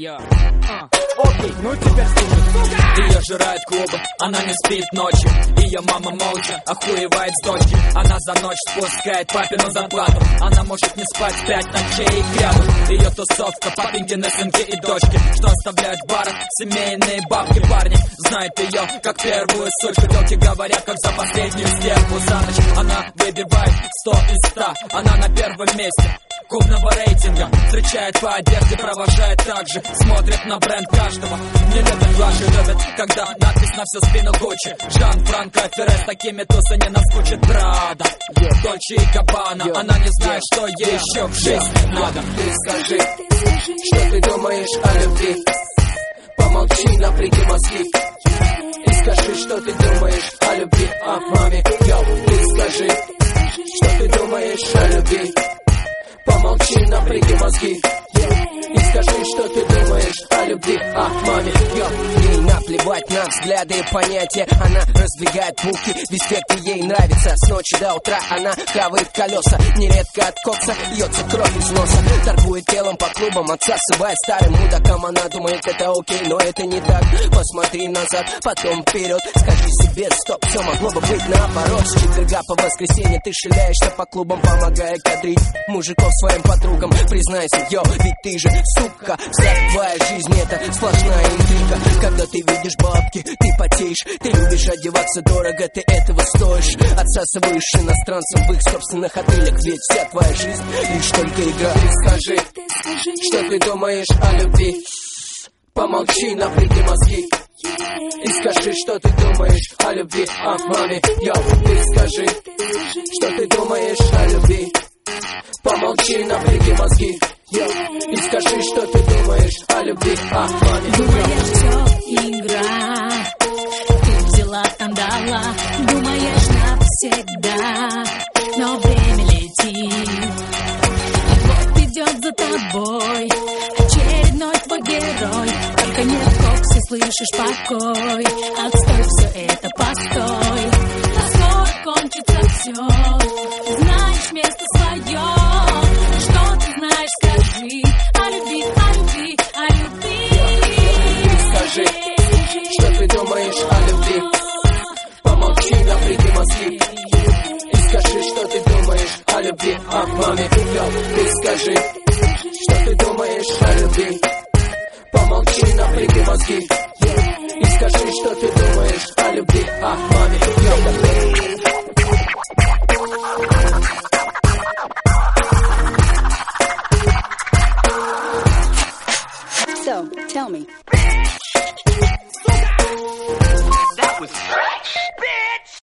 Окей, ну теперь слушай. Ее жирают клубы, она не спит ночью. Ее мама молча охуевает с дочки. Она за ночь спускает папину зарплату. Она может не спать 5 ночей и кряду. Ее тусовка, папенькины сынки и дочки, что оставляют в барах семейные бабки. Парни знают ее как первую сучку. Телки говорят, как за последнюю стерву. За ночь она выбивает 100 из 100. Она на первом месте клубного рейтинга. Встречает по одежде, провожает так же. Смотрит на бренд каждого. Не любят ваши, любят, когда надпись на всю спину Гуччи. Жан-Франко Ферре, с такими туса не наскучит. Прада, Дольче и Габбана. Она не знает, что ей еще в жизни надо. Ты скажи, что ты думаешь о любви. Помолчи, напряги мозги. И скажи, что ты думаешь о любви, о маме. Йоу, ты скажи, что ты думаешь о любви. Помолчи, напряги мозги. И скажи, что ты думаешь о любви, о маме. Ей наплевать на взгляды и понятия. Она раздвигает булки, дефекты ей нравится. С ночи до утра она хавает колеса. Нередко от кокса льется кровь из носа. Торгует телом по клубам, отсасывая старым мудакам. Она думает, это окей, но это не так. Посмотри назад, потом вперед. Скажи себе, стоп, все могло бы быть наоборот. С четверга по воскресенье ты шляешься по клубам, помогая кадрить мужиков своим подругам. Признайся, йо, ведь ты же сука. Вся твоя жизнь это сплошная интрига. Когда ты видишь бабки, ты потеешь. Ты любишь одеваться дорого, ты этого стоишь. Отсасываешь иностранцам в их собственных отелях. Ведь вся твоя жизнь лишь только игра. Ты скажи, что ты думаешь о любви. Помолчи, напряги мозги. И скажи, что ты думаешь о любви, о маме. Йоу, ты скажи, что ты думаешь о любви. Помолчи, напряги мозги. И скажи, что ты думаешь о любви, о маме. Думаешь, все игра, ты взяла, там дала. Думаешь навсегда, но время летит. И вот идет за тобой очередной твой герой. Только нет кокса, слышишь покой. Отстой, все это постой. А скоро кончится все. Знаешь место свое. Что ты знаешь, скажи о любви, о любви, о любви. Скажи, что ты думаешь о любви. Помолчи, напряги мозги. И скажи, что ты думаешь о любви, о маме. Ты скажи, что ты думаешь о любви. Помолчи, напряги мозги. И скажи, что ты думаешь о любви, о маме. So, tell me. That was fresh.